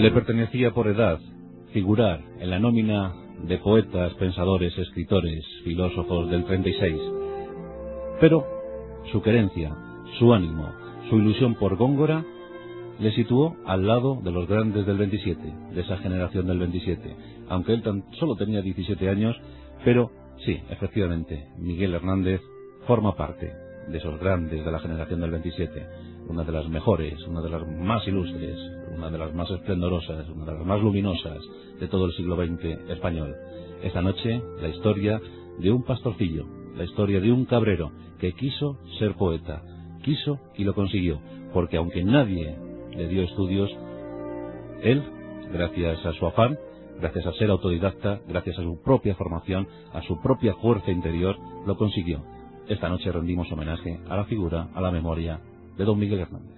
Le pertenecía por edad figurar en la nómina de poetas, pensadores, escritores, filósofos del 36. Pero su querencia, su ánimo, su ilusión por Góngora le situó al lado de los grandes del 27, de esa generación del 27, aunque él solo tenía 17 años, pero sí, efectivamente, Miguel Hernández forma parte de esos grandes de la generación del 27, una de las mejores, una de las más ilustres, una de las más esplendorosas, una de las más luminosas de todo el siglo XX español. Esta noche, la historia de un pastorcillo, la historia de un cabrero que quiso ser poeta, quiso y lo consiguió, porque aunque nadie le dio estudios, él, gracias a su afán, gracias a ser autodidacta, gracias a su propia formación, a su propia fuerza interior, lo consiguió. Esta noche rendimos homenaje a la figura, a la memoria de don Miguel Hernández.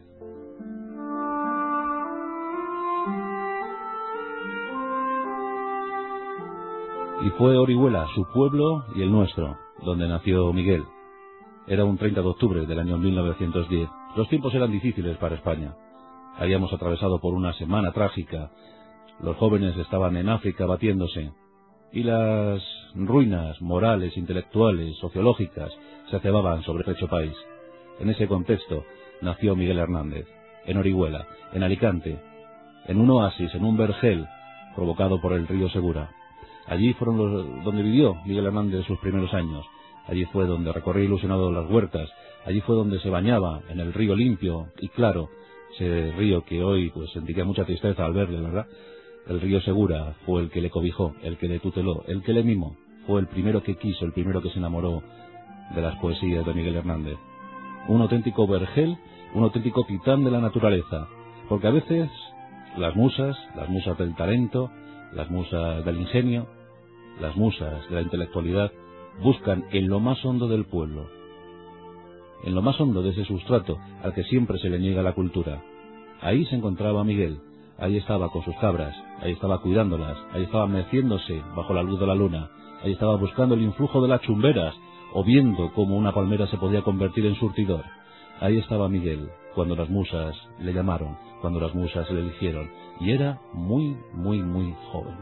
Y fue Orihuela, su pueblo y el nuestro, donde nació Miguel. Era un 30 de octubre del año 1910. Los tiempos eran difíciles para España. Habíamos atravesado por una semana trágica. Los jóvenes estaban en África batiéndose. Y las ruinas morales, intelectuales, sociológicas se cebaban sobre el hecho país. En ese contexto nació Miguel Hernández, en Orihuela, en Alicante, en un oasis, en un vergel provocado por el río Segura. Allí fueron donde vivió Miguel Hernández sus primeros años. Allí fue donde recorría ilusionado las huertas. Allí fue donde se bañaba en el río limpio y claro, ese río que hoy pues sentiría mucha tristeza al verle, ¿verdad? El río Segura fue el que le cobijó, el que le tuteló, el que le mimó. Fue el primero que quiso, el primero que se enamoró de las poesías de Miguel Hernández. Un auténtico vergel, un auténtico titán de la naturaleza. Porque a veces las musas del talento, las musas del ingenio, las musas de la intelectualidad, buscan en lo más hondo del pueblo, en lo más hondo de ese sustrato al que siempre se le niega la cultura. Ahí se encontraba Miguel, ahí estaba con sus cabras, ahí estaba cuidándolas, ahí estaba meciéndose bajo la luz de la luna, ahí estaba buscando el influjo de las chumberas, o viendo cómo una palmera se podía convertir en surtidor. Ahí estaba Miguel, cuando las musas le llamaron, cuando las musas le eligieron, y era muy, muy, muy joven.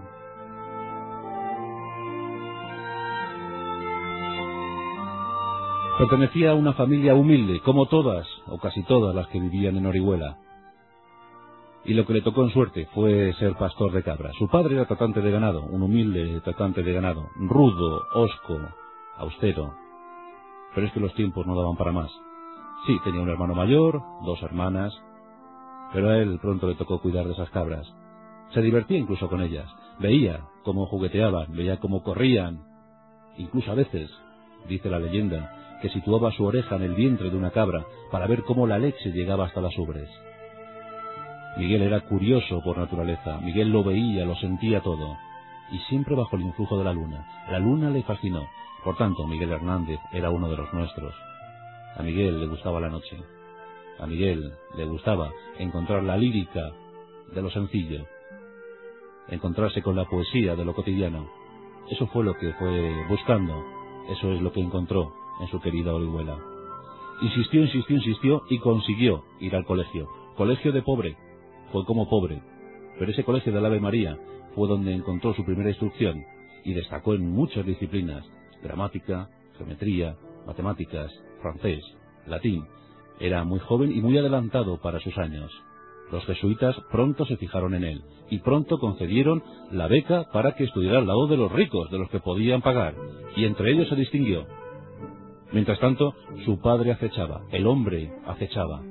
Pertenecía a una familia humilde, como todas, o casi todas las que vivían en Orihuela. Y lo que le tocó en suerte fue ser pastor de cabras. Su padre era tratante de ganado, un humilde tratante de ganado, rudo, hosco, austero. Pero es que los tiempos no daban para más. Sí, tenía un hermano mayor, 2 hermanas, pero a él pronto le tocó cuidar de esas cabras. Se divertía incluso con ellas, veía cómo jugueteaban, veía cómo corrían. Incluso a veces, dice la leyenda, que situaba su oreja en el vientre de una cabra para ver cómo la leche llegaba hasta las ubres. Miguel era curioso por naturaleza, Miguel lo veía, lo sentía todo, y siempre bajo el influjo de la luna. La luna le fascinó, por tanto Miguel Hernández era uno de los nuestros. A Miguel le gustaba la noche, a Miguel le gustaba encontrar la lírica de lo sencillo, encontrarse con la poesía de lo cotidiano. Eso fue lo que fue buscando, eso es lo que encontró en su querida Orihuela. Insistió, insistió, insistió y consiguió ir al colegio. Colegio de pobre, fue como pobre, pero ese colegio del Ave María fue donde encontró su primera instrucción y destacó en muchas disciplinas: gramática, geometría, matemáticas, francés, latín. Era muy joven y muy adelantado para sus años. Los jesuitas pronto se fijaron en él y pronto concedieron la beca para que estudiara al lado de los ricos, de los que podían pagar, y entre ellos se distinguió. Mientras tanto, su padre acechaba, el hombre acechaba.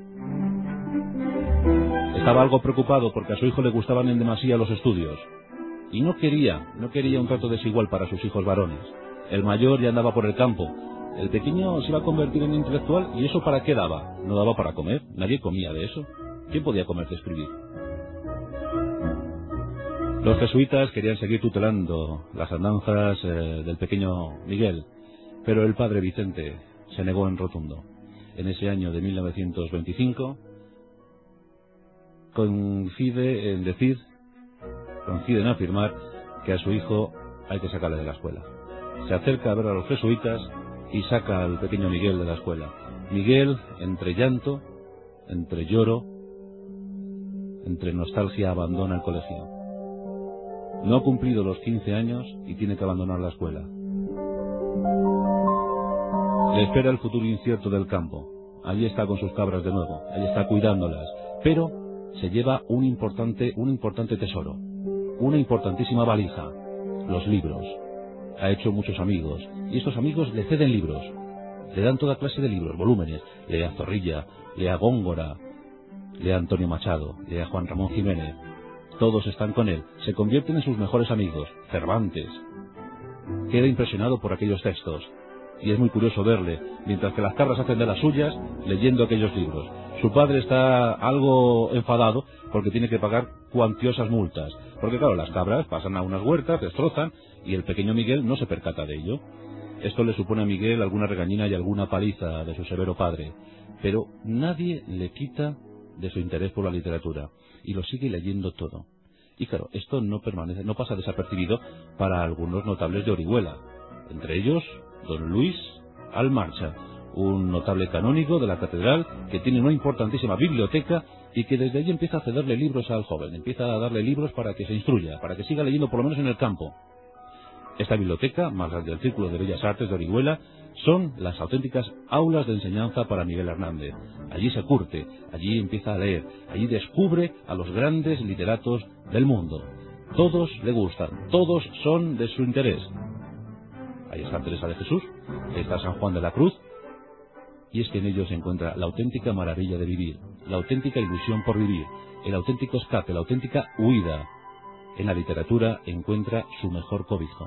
Estaba algo preocupado porque a su hijo le gustaban en demasía los estudios y no quería un trato desigual para sus hijos varones. El mayor ya andaba por el campo, el pequeño se iba a convertir en intelectual, ¿y eso para qué daba? No daba para comer, nadie comía de eso. ¿Quién podía comer de escribir? Los jesuitas querían seguir tutelando las andanzas del pequeño Miguel, pero el padre Vicente se negó en rotundo. En ese año de 1925 coinciden en afirmar que a su hijo hay que sacarle de la escuela. Se acerca a ver a los jesuitas y saca al pequeño Miguel de la escuela. Miguel, entre llanto, entre lloro, Entre nostalgia abandona el colegio. No ha cumplido los 15 años y tiene que abandonar la escuela. Le espera el futuro incierto del campo. Allí está con sus cabras de nuevo, allí está cuidándolas, pero se lleva un importante tesoro, una importantísima valija, los libros. Ha hecho muchos amigos, y estos amigos le ceden libros, le dan toda clase de libros, volúmenes, lee a Zorrilla, lee a Góngora, lee a Antonio Machado, lee a Juan Ramón Jiménez. Todos están con él, se convierten en sus mejores amigos. Cervantes queda impresionado por aquellos textos, y es muy curioso verle, mientras que las cabras hacen de las suyas, leyendo aquellos libros. Su padre está algo enfadado porque tiene que pagar cuantiosas multas, porque claro, las cabras pasan a unas huertas, destrozan, y el pequeño Miguel no se percata de ello. Esto le supone a Miguel alguna regañina y alguna paliza de su severo padre, pero nadie le quita de su interés por la literatura, y lo sigue leyendo todo. Y claro, esto no pasa desapercibido para algunos notables de Orihuela, entre ellos don Luis Almarcha, un notable canónigo de la catedral que tiene una importantísima biblioteca y que desde allí empieza a cederle libros al joven, empieza a darle libros para que se instruya, para que siga leyendo por lo menos en el campo. Esta biblioteca, más las del Círculo de Bellas Artes de Orihuela, son las auténticas aulas de enseñanza para Miguel Hernández. Allí se curte, allí empieza a leer, allí descubre a los grandes literatos del mundo. Todos le gustan, todos son de su interés. Ahí está Teresa de Jesús, ahí está San Juan de la Cruz, y es que en ellos se encuentra la auténtica maravilla de vivir, la auténtica ilusión por vivir, el auténtico escape, la auténtica huida. En la literatura encuentra su mejor cobijo.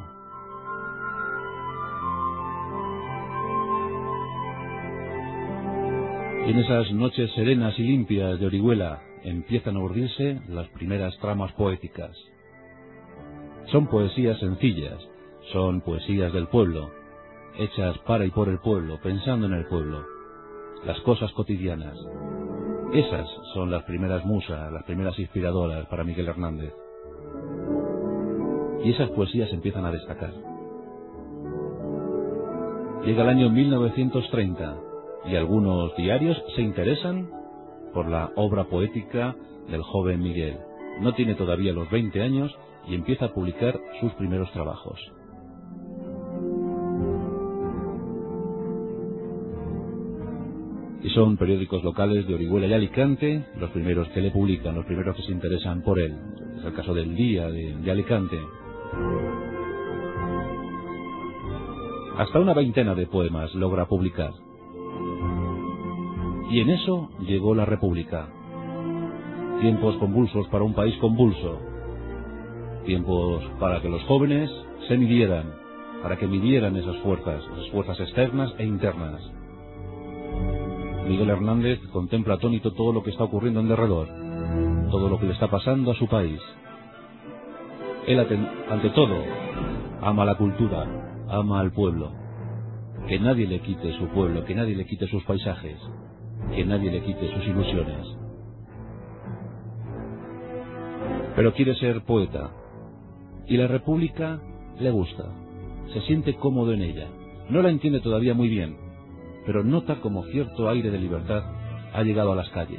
Y en esas noches serenas y limpias de Orihuela empiezan a urdirse las primeras tramas poéticas. Son poesías sencillas, son poesías del pueblo, hechas para y por el pueblo, pensando en el pueblo, las cosas cotidianas. Esas son las primeras musas, las primeras inspiradoras para Miguel Hernández. Y esas poesías empiezan a destacar. Llega el año 1930 y algunos diarios se interesan por la obra poética del joven Miguel. No tiene todavía los 20 años y empieza a publicar sus primeros trabajos. Y son periódicos locales de Orihuela y Alicante los primeros que le publican, los primeros que se interesan por él. Es el caso del Día de Alicante. Hasta una veintena de poemas logra publicar. Y en eso llegó la República. Tiempos convulsos para un país convulso. Tiempos para que los jóvenes se midieran, para que midieran esas fuerzas externas e internas. Miguel Hernández contempla atónito todo lo que está ocurriendo en derredor, todo lo que le está pasando a su país. Él, ante todo, ama la cultura, ama al pueblo. Que nadie le quite su pueblo, que nadie le quite sus paisajes, que nadie le quite sus ilusiones. Pero quiere ser poeta, y la República le gusta, se siente cómodo en ella. No la entiende todavía muy bien, pero nota como cierto aire de libertad ha llegado a las calles.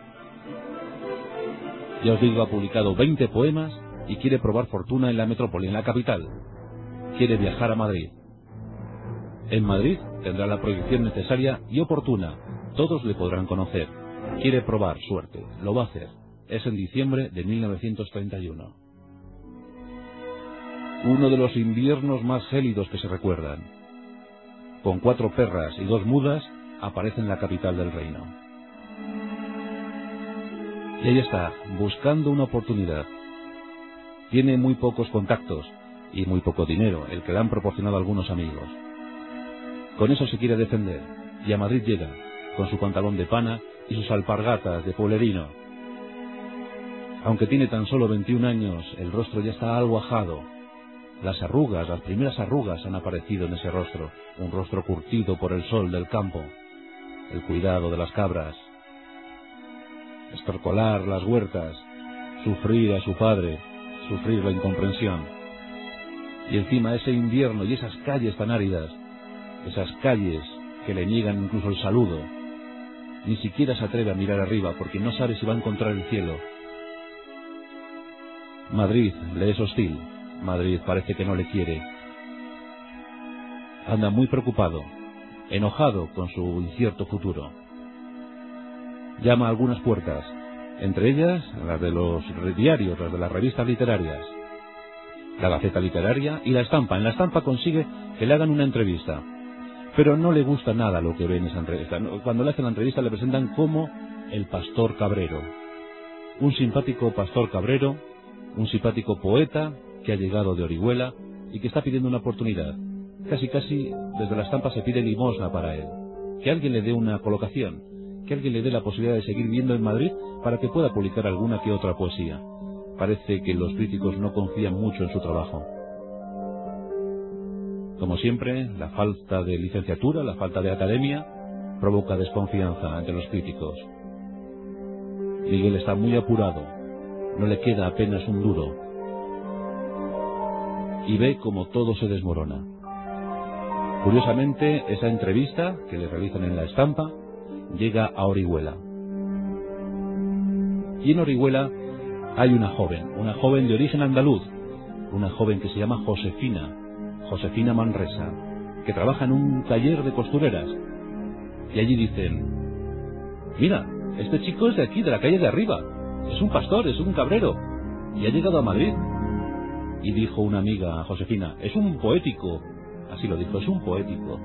Ya os digo, ha publicado 20 poemas y quiere probar fortuna en la metrópoli, en la capital. Quiere viajar a Madrid. En Madrid tendrá la proyección necesaria y oportuna. Todos le podrán conocer. Quiere probar suerte. Lo va a hacer. Es en diciembre de 1931. Uno de los inviernos más gélidos que se recuerdan. Con 4 perras y 2 mudas, aparece en la capital del reino. Y ahí está, buscando una oportunidad. Tiene muy pocos contactos y muy poco dinero, el que le han proporcionado algunos amigos. Con eso se quiere defender, y a Madrid llega, con su pantalón de pana y sus alpargatas de pueblerino. Aunque tiene tan solo 21 años, el rostro ya está algo ajado. Las arrugas, las primeras arrugas han aparecido en ese rostro, un rostro curtido por el sol del campo, el cuidado de las cabras, estercolar las huertas, sufrir a su padre, sufrir la incomprensión. Y encima ese invierno y esas calles tan áridas, esas calles que le niegan incluso el saludo. Ni siquiera se atreve a mirar arriba porque no sabe si va a encontrar el cielo. Madrid le es hostil. Madrid parece que no le quiere. Anda muy preocupado, enojado con su incierto futuro. Llama a algunas puertas, entre ellas las de los diarios, las de las revistas literarias, la Gaceta Literaria y La Estampa. En La Estampa consigue que le hagan una entrevista, pero no le gusta nada lo que ve en esa entrevista. Cuando le hacen la entrevista le presentan como el Pastor Cabrero, un simpático pastor cabrero, un simpático poeta que ha llegado de Orihuela y que está pidiendo una oportunidad. Casi desde La Estampa se pide limosna para él, que alguien le dé una colocación, que alguien le dé la posibilidad de seguir viviendo en Madrid para que pueda publicar alguna que otra poesía. Parece que los críticos no confían mucho en su trabajo. Como siempre, la falta de licenciatura, la falta de academia, provoca desconfianza entre los críticos. Miguel está muy apurado, no le queda apenas un duro, y ve como todo se desmorona. Curiosamente, esa entrevista que le realizan en La Estampa llega a Orihuela. Y en Orihuela hay una joven de origen andaluz, una joven que se llama Josefina Manresa, que trabaja en un taller de costureras. Y allí dicen: mira, este chico es de aquí, de la calle de arriba, es un pastor, es un cabrero, y ha llegado a Madrid. Y dijo una amiga a Josefina: es un poético. Así lo dijo, es un poético.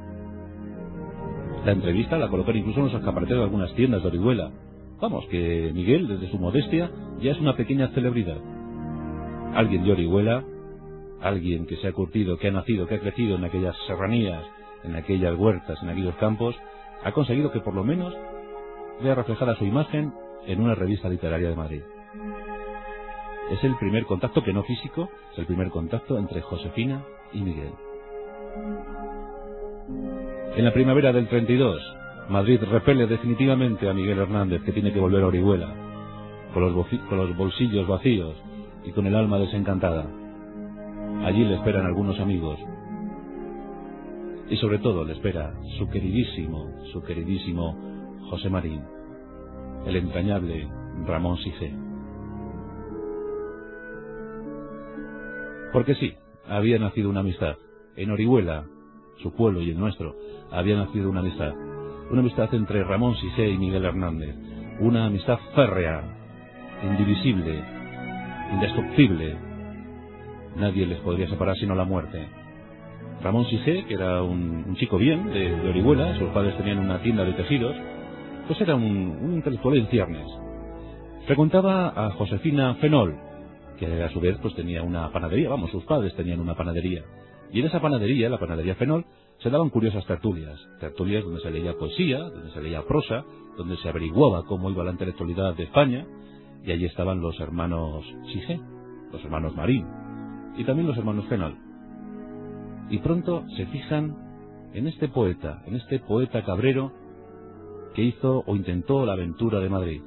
La entrevista la colocan incluso en los escaparates de algunas tiendas de Orihuela. Vamos, que Miguel, desde su modestia, ya es una pequeña celebridad. Alguien de Orihuela, alguien que se ha curtido, que ha nacido, que ha crecido en aquellas serranías, en aquellas huertas, en aquellos campos, ha conseguido que por lo menos vea reflejada su imagen en una revista literaria de Madrid. Es el primer contacto, que no físico, es el primer contacto entre Josefina y Miguel. En la primavera del 32, Madrid repele definitivamente a Miguel Hernández, que tiene que volver a Orihuela, con los bolsillos vacíos y con el alma desencantada. Allí le esperan algunos amigos, y sobre todo le espera su queridísimo José Marín, el entrañable Ramón Sige. Porque sí, había nacido una amistad. En Orihuela, su pueblo y el nuestro, había nacido una amistad entre Ramón Sige y Miguel Hernández, una amistad férrea, indivisible, indestructible. Nadie les podría separar sino la muerte. Ramón Sige, que era un chico bien de Orihuela, sus padres tenían una tienda de tejidos, pues era un intelectual en ciernes. Frecuentaba a Josefina Fenol, que a su vez pues tenía una panadería, sus padres tenían una panadería. Y en esa panadería, la panadería Fenol, se daban curiosas tertulias donde se leía poesía, donde se leía prosa, donde se averiguaba cómo iba la intelectualidad de España, y allí estaban los hermanos Sige, los hermanos Marín, y también los hermanos Fenol. Y pronto se fijan en este poeta cabrero que hizo o intentó la aventura de Madrid.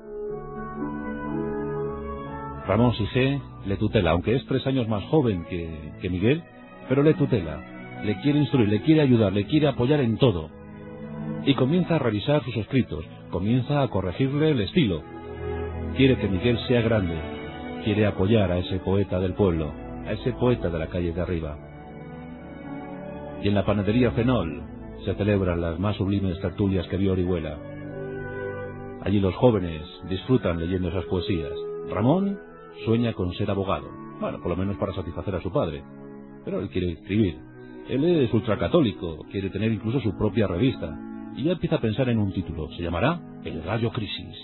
Ramón Sige le tutela, aunque es 3 años más joven que Miguel, pero le tutela, le quiere instruir, le quiere ayudar, le quiere apoyar en todo. Y comienza a revisar sus escritos, comienza a corregirle el estilo. Quiere que Miguel sea grande, quiere apoyar a ese poeta del pueblo, a ese poeta de la calle de arriba. Y en la panadería Fenol se celebran las más sublimes tertulias que vio Orihuela. Allí los jóvenes disfrutan leyendo esas poesías. Ramón sueña con ser abogado, por lo menos para satisfacer a su padre, pero él quiere escribir. Él es ultracatólico, quiere tener incluso su propia revista, y ya empieza a pensar en un título. Se llamará El Gallo Crisis.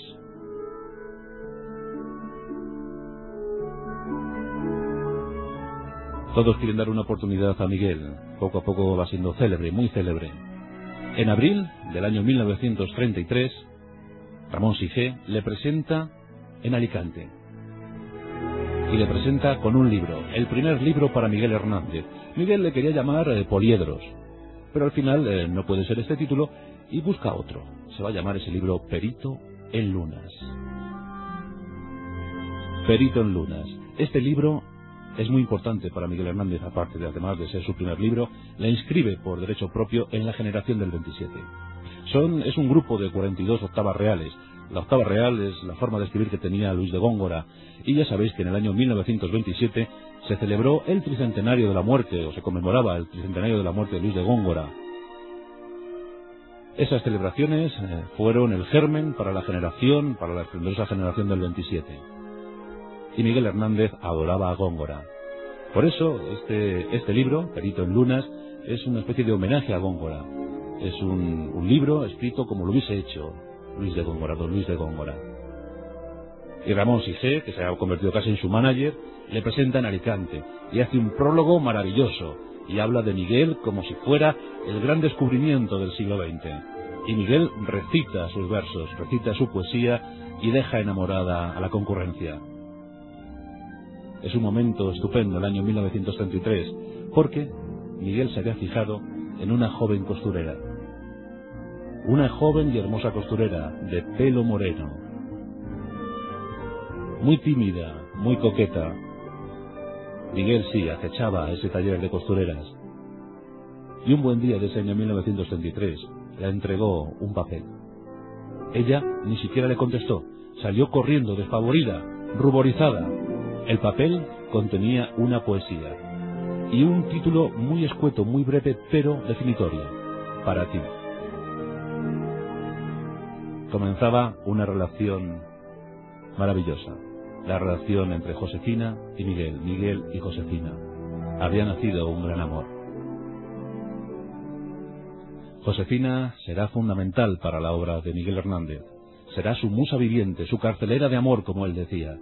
Todos quieren dar una oportunidad a Miguel. Poco a poco va siendo célebre, muy célebre. En abril del año 1933, Ramón Sige le presenta en Alicante. Y le presenta con un libro, el primer libro para Miguel Hernández. Miguel le quería llamar Poliedros, pero al final no puede ser este título y busca otro. Se va a llamar ese libro Perito en Lunas. Perito en Lunas. Este libro es muy importante para Miguel Hernández, aparte de, además de ser su primer libro, le inscribe por derecho propio en la generación del 27. Es un grupo de 42 octavas reales, La octava real es la forma de escribir que tenía Luis de Góngora, y ya sabéis que en el año 1927 se celebró el tricentenario de la muerte, o se conmemoraba el tricentenario de la muerte de Luis de Góngora. Esas celebraciones fueron el germen para la esplendorosa generación del 27. Y Miguel Hernández adoraba a Góngora. Por eso, este libro, Perito en Lunas, es una especie de homenaje a Góngora. Es un libro escrito como lo hubiese hecho Luis de Góngora, don Luis de Góngora. Y Ramón Sige, que se ha convertido casi en su manager, le presenta en Alicante y hace un prólogo maravilloso y habla de Miguel como si fuera el gran descubrimiento del siglo XX. Y Miguel recita sus versos, recita su poesía y deja enamorada a la concurrencia. Es un momento estupendo, el año 1933, porque Miguel se había fijado en una joven costurera. Una joven y hermosa costurera, de pelo moreno. Muy tímida, muy coqueta. Miguel sí acechaba ese taller de costureras. Y un buen día de ese año 1933 le entregó un papel. Ella ni siquiera le contestó. Salió corriendo, despavorida, ruborizada. El papel contenía una poesía y un título muy escueto, muy breve, pero definitorio. Para ti. Comenzaba una relación maravillosa. La relación entre Josefina y Miguel, Miguel y Josefina. Había nacido un gran amor. Josefina será fundamental para la obra de Miguel Hernández. Será su musa viviente, su carcelera de amor, como él decía.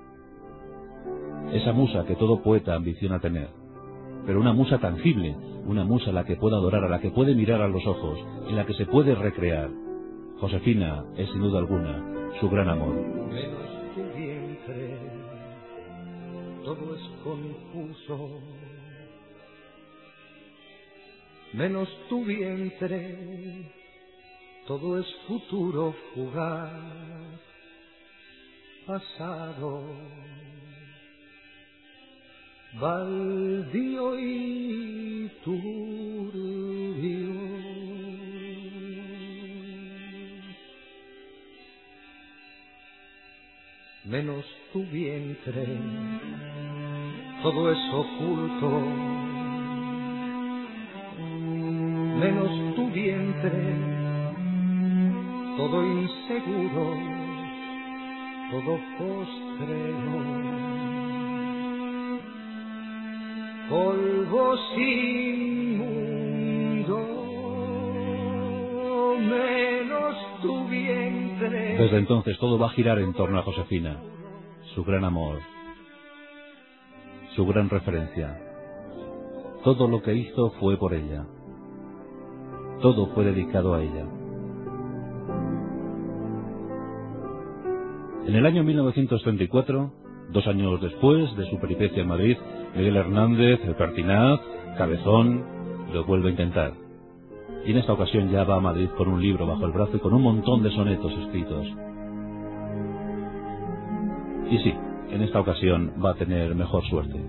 Esa musa que todo poeta ambiciona tener, pero una musa tangible, una musa a la que pueda adorar, a la que puede mirar a los ojos, en la que se puede recrear. Josefina es sin duda alguna su gran amor. Menos tu vientre, todo es confuso. Menos tu vientre, todo es futuro fugaz, pasado, baldío y turbio. Menos tu vientre, todo es oculto. Menos tu vientre, todo inseguro, todo postrero. Polvo sin mundo, menos tu vientre. Desde entonces todo va a girar en torno a Josefina, su gran amor, su gran referencia. Todo lo que hizo fue por ella. Todo fue dedicado a ella. En el año 1934, 2 años después de su peripecia en Madrid, Miguel Hernández, el pertinaz, cabezón, lo vuelve a intentar. Y en esta ocasión ya va a Madrid con un libro bajo el brazo y con un montón de sonetos escritos. Y sí, en esta ocasión va a tener mejor suerte.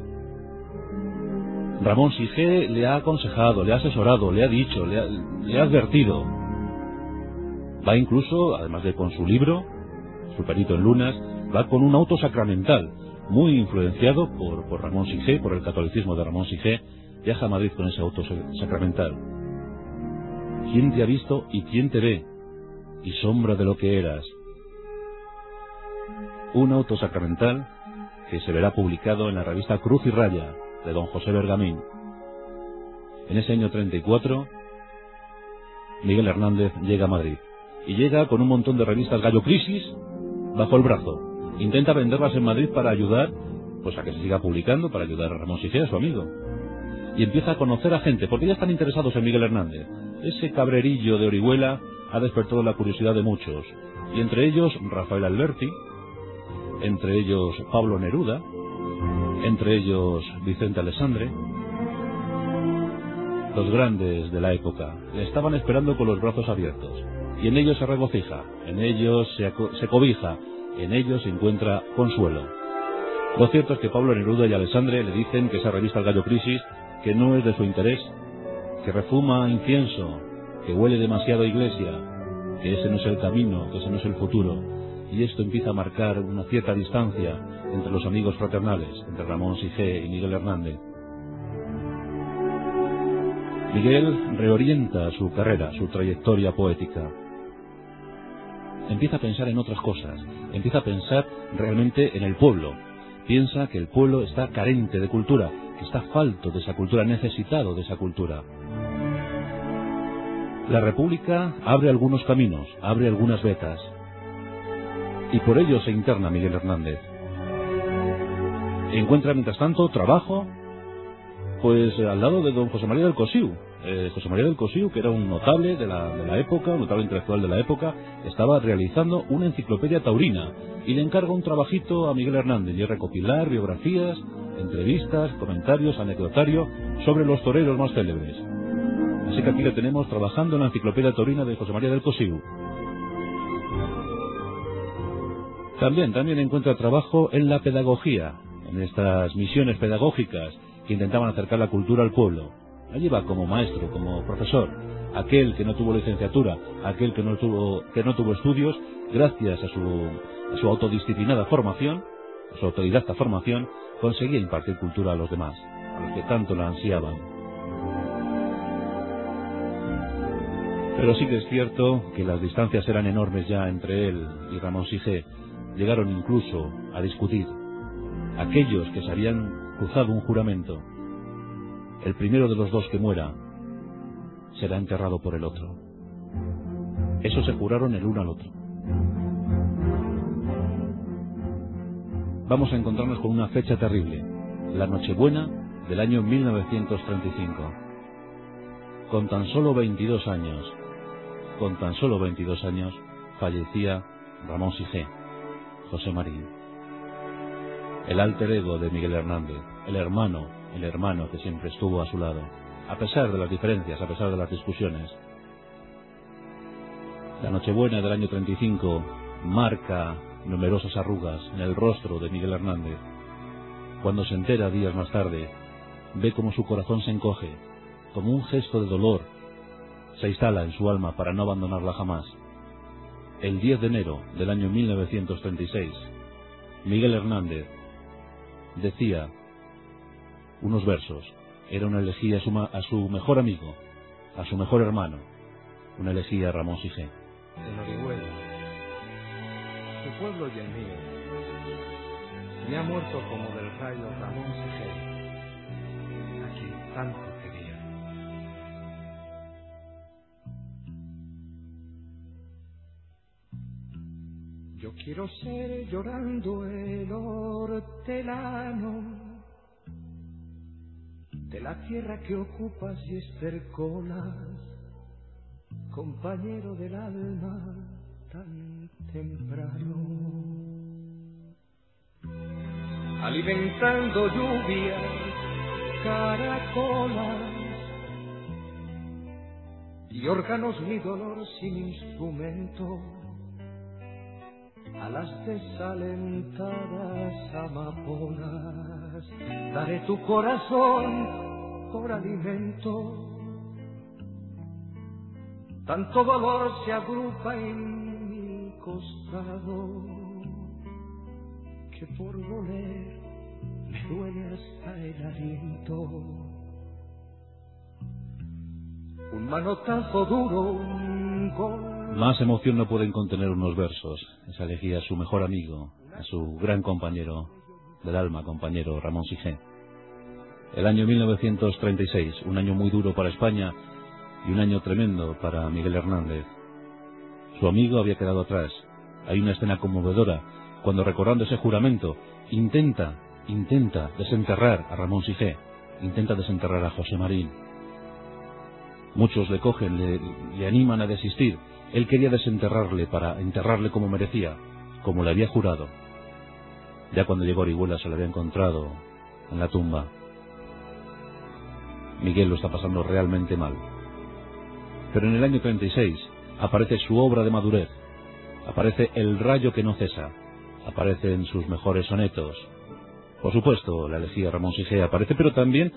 Ramón Sige le ha aconsejado, le ha asesorado, le ha dicho, le ha advertido. Va incluso, además de con su libro, su Perito en Lunas, va con un auto sacramental, muy influenciado por Ramón Sige, por el catolicismo de Ramón Sige. Viaja a Madrid con ese auto sacramental. ¿Quién te ha visto y quién te ve? Y sombra de lo que eras. Un auto sacramental que se verá publicado en la revista Cruz y Raya, de don José Bergamín. En ese año 34, Miguel Hernández llega a Madrid. Y llega con un montón de revistas Gallo Crisis bajo el brazo. Intenta venderlas en Madrid para ayudar, pues a que se siga publicando, para ayudar a Ramón Sige, a su amigo. Y empieza a conocer a gente, porque ya están interesados en Miguel Hernández. Ese cabrerillo de Orihuela ha despertado la curiosidad de muchos. Y entre ellos Rafael Alberti, entre ellos Pablo Neruda, entre ellos Vicente Alessandre. Los grandes de la época le estaban esperando con los brazos abiertos, y en ellos se regocija, en ellos se cobija, en ellos se encuentra consuelo. Lo cierto es que Pablo Neruda y Alessandre le dicen que esa revista El Gallo Crisis, que no es de su interés, que refuma incienso, que huele demasiado a iglesia, que ese no es el camino, que ese no es el futuro, y esto empieza a marcar una cierta distancia entre los amigos fraternales, entre Ramón Sige y Miguel Hernández. Miguel reorienta su carrera, su trayectoria poética. Empieza a pensar en otras cosas, empieza a pensar realmente en el pueblo. Piensa que el pueblo está carente de cultura, que está falto de esa cultura, necesitado de esa cultura. La República abre algunos caminos, abre algunas becas, y por ello se interna Miguel Hernández. Encuentra mientras tanto trabajo, pues al lado de don José María del Cosiu. José María del Cosiu, que era un notable de la época, un notable intelectual de la época, estaba realizando una enciclopedia taurina y le encarga un trabajito a Miguel Hernández, y es recopilar biografías, entrevistas, comentarios, anecdotario sobre los toreros más célebres. Así que aquí le tenemos trabajando en la enciclopedia taurina de José María del Cosiu. También encuentra trabajo en la pedagogía, en estas misiones pedagógicas que intentaban acercar la cultura al pueblo. Allí va como maestro, como profesor, aquel que no tuvo licenciatura, aquel que no tuvo estudios, gracias a su autodisciplinada formación, a su autodidacta formación, conseguía impartir cultura a los demás, a los que tanto la ansiaban. Pero sí que es cierto que las distancias eran enormes ya entre él y Ramón Sige. Llegaron incluso a discutir. Aquellos que se habían cruzado un juramento, el primero de los dos que muera será enterrado por el otro. Eso se juraron el uno al otro. Vamos a encontrarnos con una fecha terrible, la Nochebuena del año 1935. Con tan solo 22 años, fallecía Ramón Sige, José Marín, el alter ego de Miguel Hernández, el hermano que siempre estuvo a su lado, a pesar de las diferencias, a pesar de las discusiones. La Nochebuena del año 35 marca numerosas arrugas en el rostro de Miguel Hernández. Cuando se entera días más tarde, ve cómo su corazón se encoge, como un gesto de dolor se instala en su alma para no abandonarla jamás. El 10 de enero del año 1936, Miguel Hernández decía unos versos. Era una elegía a su mejor amigo, a su mejor hermano, una elegía a Ramón Sige. En Orihuela, tu pueblo y el mío, me ha muerto como del rayo Ramón Sige, a quien tanto quería. Yo quiero ser llorando el hortelano de la tierra que ocupas y estercolas, compañero del alma tan temprano, alimentando lluvias, caracolas y órganos mi dolor sin instrumento, a las desalentadas amapolas daré tu corazón por alimento. Tanto dolor se agrupa en mi costado que por doler me duele hasta el aliento. Un manotazo duro, un gol. Más emoción no pueden contener unos versos. Esa elegía a su mejor amigo, a su gran compañero del alma, compañero Ramón Sige. El año 1936, un año muy duro para España y un año tremendo para Miguel Hernández. Su amigo había quedado atrás. Hay una escena conmovedora cuando, recordando ese juramento, intenta desenterrar a Ramón Sige, intenta desenterrar a José Marín. Muchos le cogen, le animan a desistir. Él quería desenterrarle para enterrarle como merecía, como le había jurado. Ya cuando llegó a Orihuela se lo había encontrado en la tumba. Miguel lo está pasando realmente mal. Pero en el año 36 aparece su obra de madurez, aparece El rayo que no cesa, aparecen sus mejores sonetos. Por supuesto, la elegía Ramón Sige aparece, pero también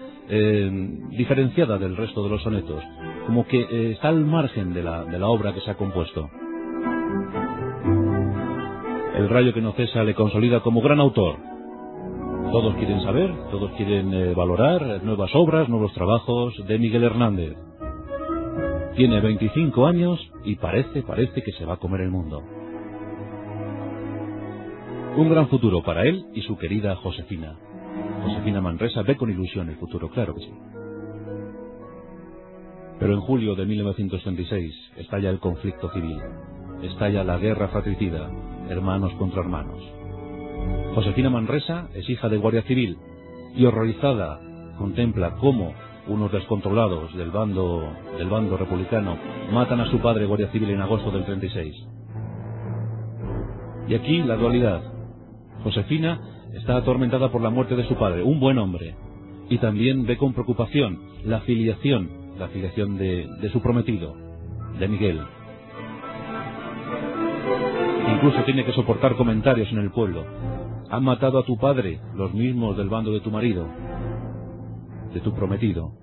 diferenciada del resto de los sonetos, como que está al margen de la obra que se ha compuesto. El rayo que no cesa le consolida como gran autor. Todos quieren saber, todos quieren valorar nuevas obras, nuevos trabajos de Miguel Hernández. Tiene 25 años y parece que se va a comer el mundo. Un gran futuro para él y su querida Josefina. Josefina Manresa ve con ilusión el futuro, claro que sí. Pero en julio de 1936 estalla el conflicto civil, estalla la guerra fratricida, hermanos contra hermanos. Josefina Manresa es hija de guardia civil y horrorizada contempla cómo unos descontrolados del bando republicano matan a su padre guardia civil en agosto del 36. Y aquí la dualidad. Josefina está atormentada por la muerte de su padre, un buen hombre, y también ve con preocupación la filiación de su prometido, de Miguel. Incluso tiene que soportar comentarios en el pueblo. Han matado a tu padre, los mismos del bando de tu marido, de tu prometido.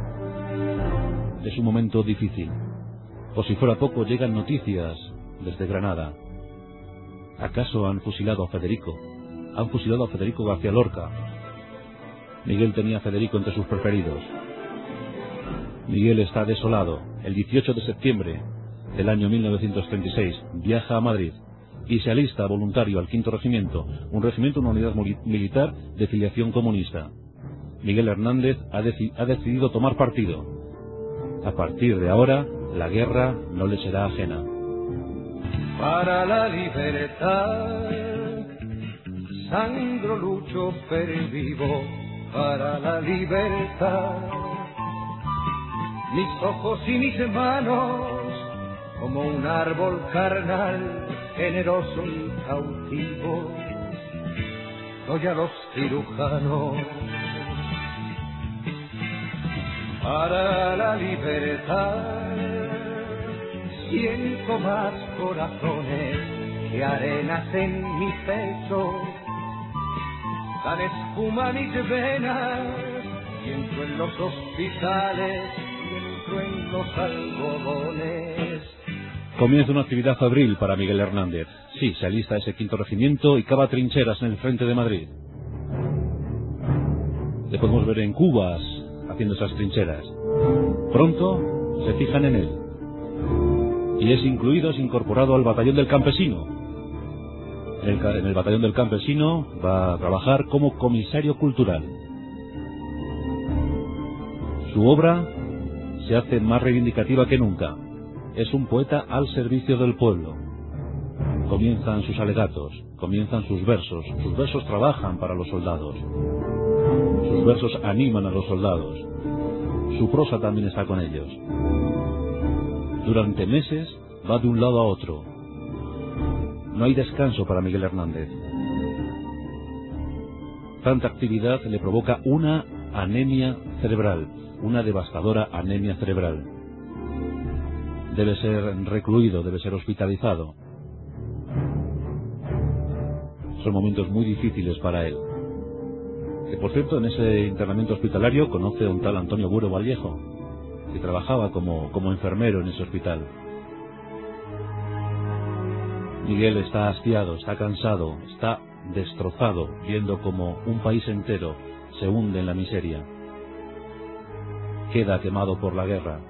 Es un momento difícil. Por si fuera poco, llegan noticias desde Granada. ¿Acaso han fusilado a Federico? Han fusilado a Federico García Lorca. Miguel tenía a Federico entre sus preferidos. Miguel está desolado. El 18 de septiembre del año 1936 viaja a Madrid y se alista voluntario al 5º Regimiento, una unidad militar de filiación comunista. Miguel Hernández ha decidido tomar partido. A partir de ahora, la guerra no le será ajena. Para la libertad, sangro, lucho, pervivo, para la libertad. Mis ojos y mis manos, como un árbol carnal, generoso y cautivo, doy a los cirujanos. Para la libertad, siento más corazones que arenas en mi pecho, dan espuma a mis venas, y entro en los hospitales, y entro en los algodones. Comienza una actividad febril para Miguel Hernández. Sí, se alista ese 5º Regimiento y cava trincheras en el frente de Madrid. Le podemos ver en cubas haciendo esas trincheras. Pronto se fijan en él y es incorporado al batallón del campesino. En el batallón del campesino va a trabajar como comisario cultural. Su obra se hace más reivindicativa que nunca. Es un poeta al servicio del pueblo. Comienzan sus alegatos, comienzan sus versos. Sus versos trabajan para los soldados. Sus versos animan a los soldados. Su prosa también está con ellos. Durante meses va de un lado a otro. No hay descanso para Miguel Hernández. Tanta actividad le provoca una anemia cerebral, una devastadora anemia cerebral. Debe ser recluido, debe ser hospitalizado. Son momentos muy difíciles para él. Que por cierto, en ese internamiento hospitalario conoce a un tal Antonio Buro Vallejo, que trabajaba como enfermero en ese hospital. Miguel está hastiado, está cansado, está destrozado, viendo como un país entero se hunde en la miseria. Queda quemado por la guerra.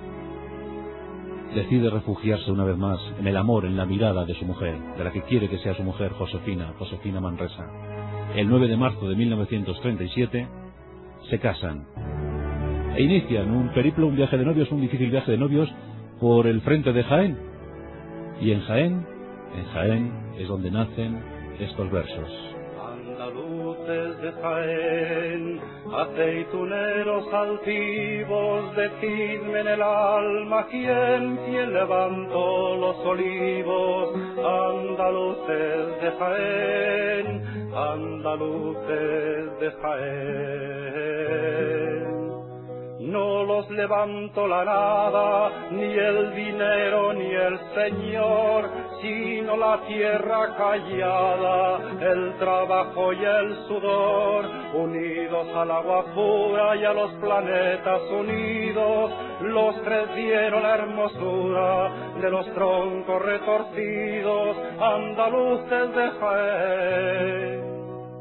Decide refugiarse una vez más en el amor, en la mirada de su mujer, de la que quiere que sea su mujer, Josefina Manresa. El 9 de marzo de 1937 se casan e inician un periplo, un viaje de novios, un difícil viaje de novios por el frente de Jaén. Y en Jaén es donde nacen estos versos. Andaluces de Jaén, aceituneros altivos, decidme en el alma quién levantó los olivos. Andaluces de Jaén, andaluces de Jaén. no los levantó la nada, ni el dinero ni el Señor, sino la tierra callada, el trabajo y el sudor, unidos al agua pura y a los planetas unidos, los tres dieron la hermosura de los troncos retorcidos, andaluces de Jaén.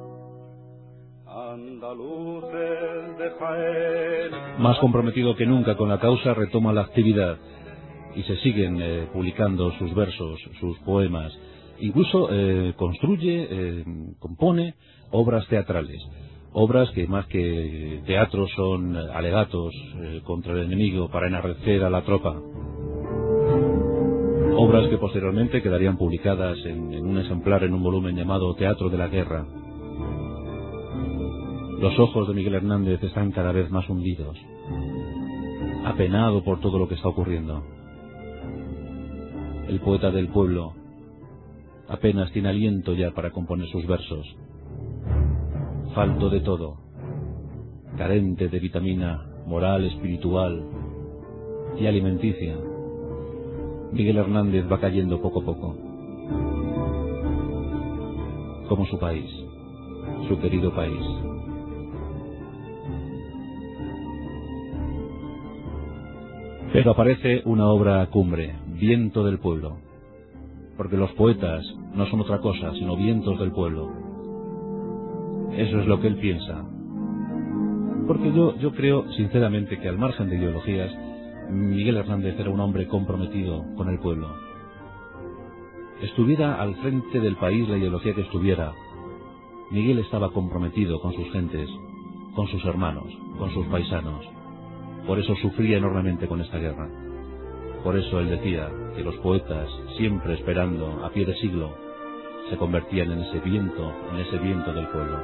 Andaluces de Jaén. Más comprometido que nunca con la causa, retoma la actividad y se siguen publicando sus versos, sus poemas. Incluso construye, compone obras teatrales. Obras que más que teatro son alegatos contra el enemigo para enardecer a la tropa. Obras que posteriormente quedarían publicadas en un ejemplar, en un volumen llamado Teatro de la Guerra. Los ojos de Miguel Hernández están cada vez más hundidos, apenado por todo lo que está ocurriendo. El poeta del pueblo apenas tiene aliento ya para componer sus versos. Falto de todo, carente de vitamina moral, espiritual y alimenticia, Miguel Hernández va cayendo poco a poco, como su país, su querido país. Pero aparece una obra cumbre, Viento del Pueblo, porque los poetas no son otra cosa sino vientos del pueblo. Eso es lo que él piensa. Porque yo creo sinceramente que al margen de ideologías, Miguel Hernández era un hombre comprometido con el pueblo. Estuviera al frente del país la ideología que estuviera, Miguel estaba comprometido con sus gentes, con sus hermanos, con sus paisanos. Por eso sufría enormemente con esta guerra. Por eso él decía que los poetas, siempre esperando a pie de siglo, se convertían en ese viento del pueblo.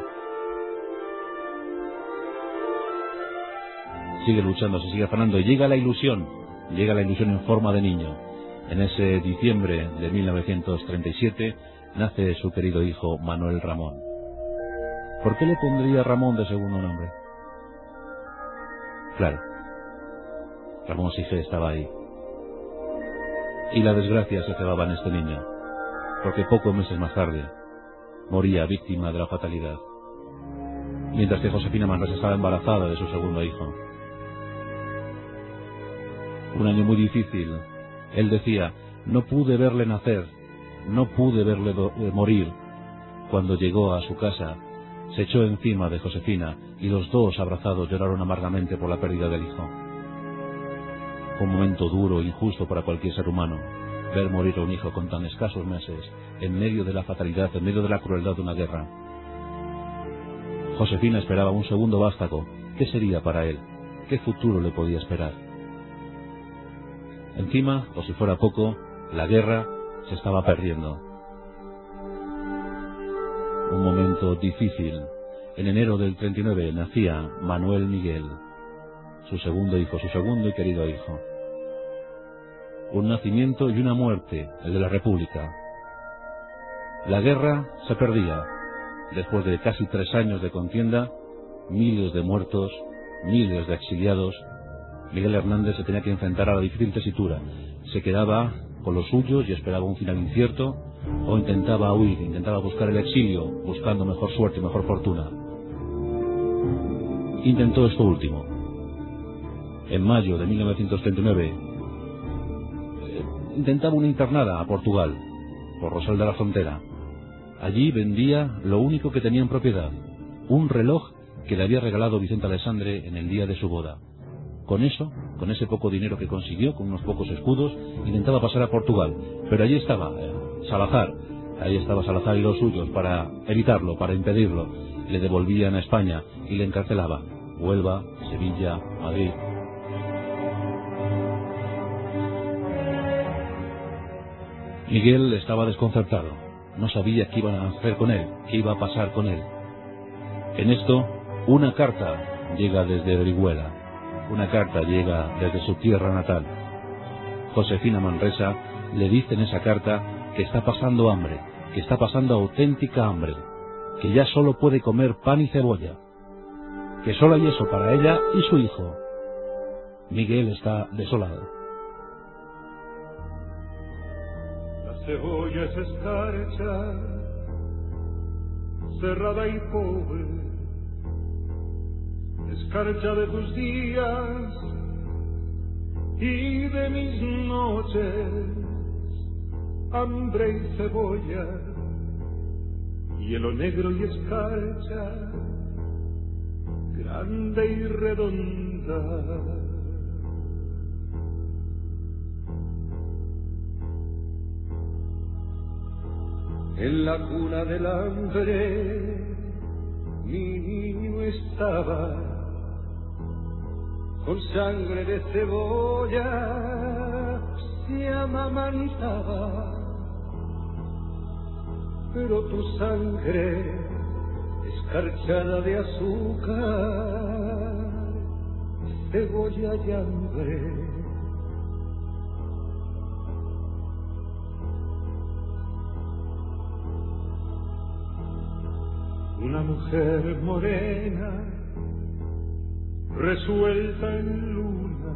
Sigue luchando, se sigue afanando y llega la ilusión en forma de niño. En ese diciembre de 1937 nace su querido hijo Manuel Ramón. ¿Por qué le pondría Ramón de segundo nombre? Claro, Ramón Sige estaba ahí. Y la desgracia se cebaba en este niño, porque pocos meses más tarde moría víctima de la fatalidad, mientras que Josefina Manresa estaba embarazada de su segundo hijo. Un año muy difícil. Él decía, no pude verle nacer, no pude verle morir. Cuando llegó a su casa, se echó encima de Josefina y los dos, abrazados, lloraron amargamente por la pérdida del hijo. Fue un momento duro e injusto para cualquier ser humano, ver morir a un hijo con tan escasos meses, en medio de la fatalidad, en medio de la crueldad de una guerra. Josefina esperaba un segundo vástago. ¿Qué sería para él? ¿Qué futuro le podía esperar? Encima, por si fuera poco, la guerra se estaba perdiendo. Un momento difícil. En enero del 39 nacía Manuel Miguel, su segundo hijo, su segundo y querido hijo. Un nacimiento y una muerte, el de la República. La guerra se perdía. Después de casi 3 años de contienda, miles de muertos, miles de exiliados, Miguel Hernández se tenía que enfrentar a la difícil tesitura. Se quedaba con los suyos y esperaba un final incierto, o intentaba huir, intentaba buscar el exilio, buscando mejor suerte y mejor fortuna. Intentó esto último. En mayo de 1939 intentaba una internada a Portugal, por Rosal de la Frontera. Allí vendía lo único que tenía en propiedad, un reloj que le había regalado Vicente Alessandre en el día de su boda. Con eso, con ese poco dinero que consiguió, con unos pocos escudos, intentaba pasar a Portugal. Pero allí estaba Salazar y los suyos para evitarlo, para impedirlo. Le devolvían a España y le encarcelaban. Huelva, Sevilla, Madrid. Miguel estaba desconcertado. No sabía qué iban a hacer con él, qué iba a pasar con él. En esto, una carta llega desde Orihuela. Una carta llega desde su tierra natal. Josefina Manresa le dice en esa carta que está pasando hambre, que está pasando auténtica hambre, que ya solo puede comer pan y cebolla, que solo hay eso para ella y su hijo. Miguel está desolado. La cebolla es escarcha, cerrada y pobre, escarcha de tus días y de mis noches, hambre y cebolla, hielo negro y escarcha, grande y redonda. En la cuna del hambre mi niño estaba, con sangre de cebolla se amamantaba, pero tu sangre escarchada de azúcar, cebolla y hambre. Una mujer morena, resuelta en luna,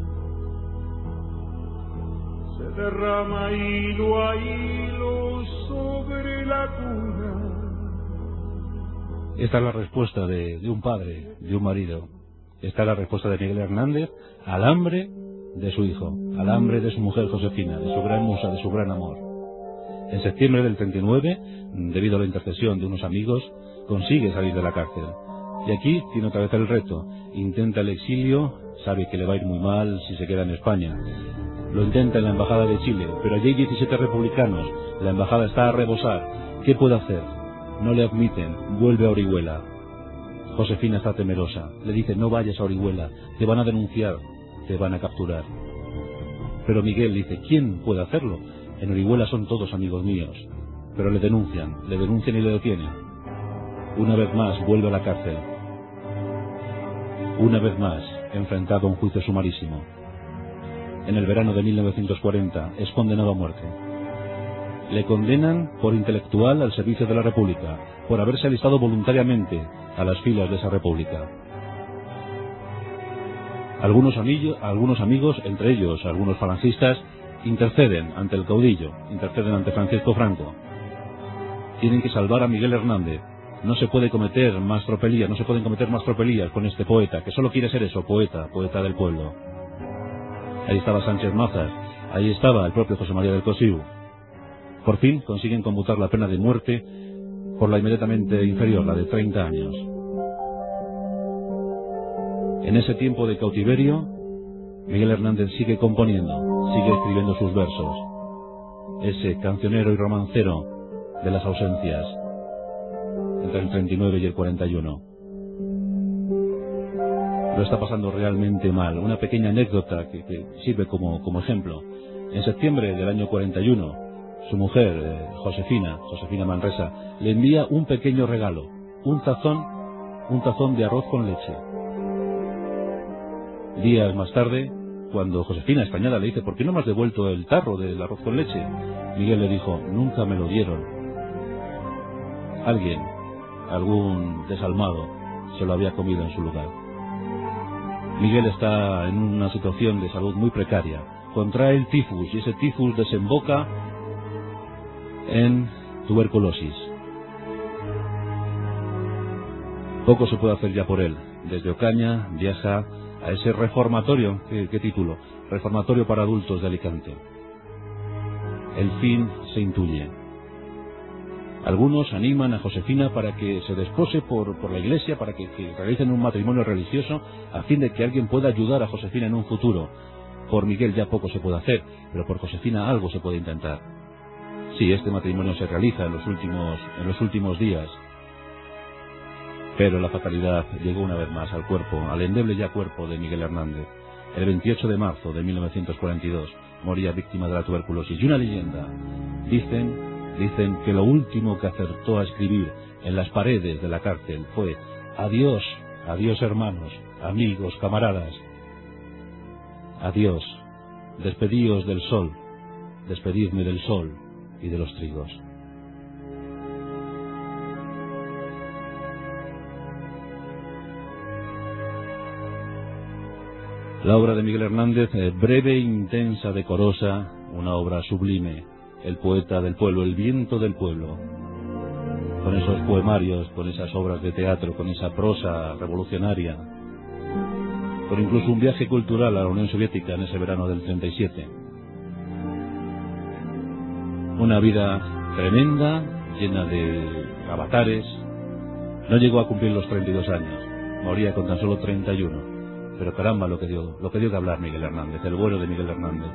se derrama hilo a hilo sobre la cuna. Esta es la respuesta de un padre, de un marido. Esta es la respuesta de Miguel Hernández al hambre de su hijo, al hambre de su mujer Josefina, de su gran musa, de su gran amor. En septiembre del 39, debido a la intercesión de unos amigos, consigue salir de la cárcel. Y aquí tiene otra vez el reto. Intenta el exilio, sabe que le va a ir muy mal si se queda en España. Lo intenta en la embajada de Chile, pero allí hay 17 republicanos. La embajada está a rebosar. ¿Qué puede hacer? No le admiten. Vuelve a Orihuela. Josefina está temerosa. Le dice: no vayas a Orihuela, te van a denunciar, te van a capturar. Pero Miguel dice: ¿quién puede hacerlo? En Orihuela son todos amigos míos. Pero le denuncian y le detienen. Una vez más vuelve a la cárcel. Una vez más enfrentado a un juicio sumarísimo. En el verano de 1940 es condenado a muerte. Le condenan por intelectual al servicio de la República, por haberse alistado voluntariamente a las filas de esa República. Algunos amigos, entre ellos algunos falangistas, interceden ante el caudillo, interceden ante Francisco Franco. Tienen que salvar a Miguel Hernández. No se puede cometer más tropelías, no se pueden cometer más tropelías con este poeta, que solo quiere ser eso, poeta del pueblo. Ahí estaba Sánchez Mazas, ahí estaba el propio José María del Cosiu. Por fin consiguen conmutar la pena de muerte por la inmediatamente inferior, la de 30 años. En ese tiempo de cautiverio, Miguel Hernández sigue componiendo, sigue escribiendo sus versos. Ese cancionero y romancero de las ausencias, entre el 39 y el 41. Lo está pasando realmente mal. Una pequeña anécdota que sirve como ejemplo. En septiembre del año 41, su mujer, Josefina Manresa, le envía un pequeño regalo, un tazón de arroz con leche. Días más tarde, cuando Josefina, extrañada, le dice: ¿por qué no me has devuelto el tarro del arroz con leche? Miguel le dijo: nunca me lo dieron. Algún desalmado, se lo había comido en su lugar. Miguel está en una situación de salud muy precaria. Contrae el tifus y ese tifus desemboca en tuberculosis. Poco se puede hacer ya por él. Desde Ocaña viaja a ese reformatorio, ¿qué título? Reformatorio para adultos de Alicante. El fin se intuye. Algunos animan a Josefina para que se despose por la iglesia, para que realicen un matrimonio religioso, a fin de que alguien pueda ayudar a Josefina en un futuro. Por Miguel ya poco se puede hacer, pero por Josefina algo se puede intentar. Sí, este matrimonio se realiza en los últimos días. Pero la fatalidad llegó una vez más al cuerpo, al endeble ya cuerpo de Miguel Hernández. El 28 de marzo de 1942 moría víctima de la tuberculosis. Y una leyenda, dicen que lo último que acertó a escribir en las paredes de la cárcel fue: adiós, adiós hermanos, amigos, camaradas. Adiós, despedíos del sol, despedidme del sol y de los trigos. La obra de Miguel Hernández, breve, intensa, decorosa, una obra sublime. El poeta del pueblo, el viento del pueblo. Con esos poemarios, con esas obras de teatro, con esa prosa revolucionaria, con incluso un viaje cultural a la Unión Soviética en ese verano del 37. Una vida tremenda, llena de avatares. No llegó a cumplir los 32 años, moría con tan solo 31. Pero caramba lo que dio que hablar Miguel Hernández, el bueno de Miguel Hernández.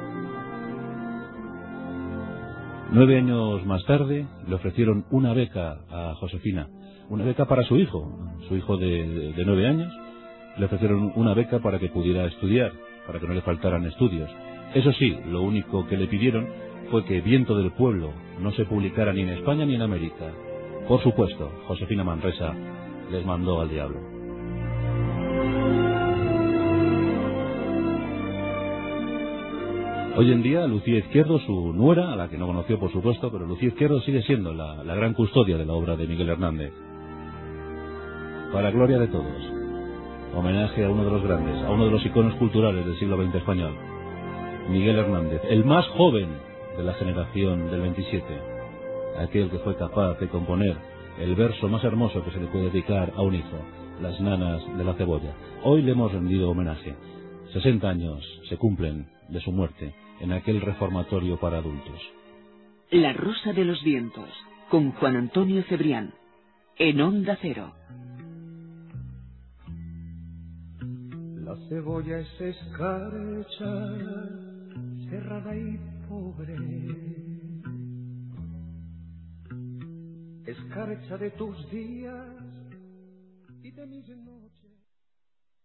9 años más tarde le ofrecieron una beca a Josefina, una beca para su hijo de 9 años, le ofrecieron una beca para que pudiera estudiar, para que no le faltaran estudios. Eso sí, lo único que le pidieron fue que Viento del Pueblo no se publicara ni en España ni en América. Por supuesto, Josefina Manresa les mandó al diablo. Hoy en día, Lucía Izquierdo, su nuera, a la que no conoció por supuesto, pero Lucía Izquierdo sigue siendo la gran custodia de la obra de Miguel Hernández. Para gloria de todos, homenaje a uno de los grandes, a uno de los iconos culturales del siglo XX español, Miguel Hernández, el más joven de la generación del 27, aquel que fue capaz de componer el verso más hermoso que se le puede dedicar a un hijo, Las nanas de la cebolla. Hoy le hemos rendido homenaje. 60 años se cumplen de su muerte en aquel reformatorio para adultos. La Rosa de los Vientos, con Juan Antonio Cebrián, en Onda Cero. La cebolla es escarcha, cerrada y pobre, escarcha de tus días y de mis noches.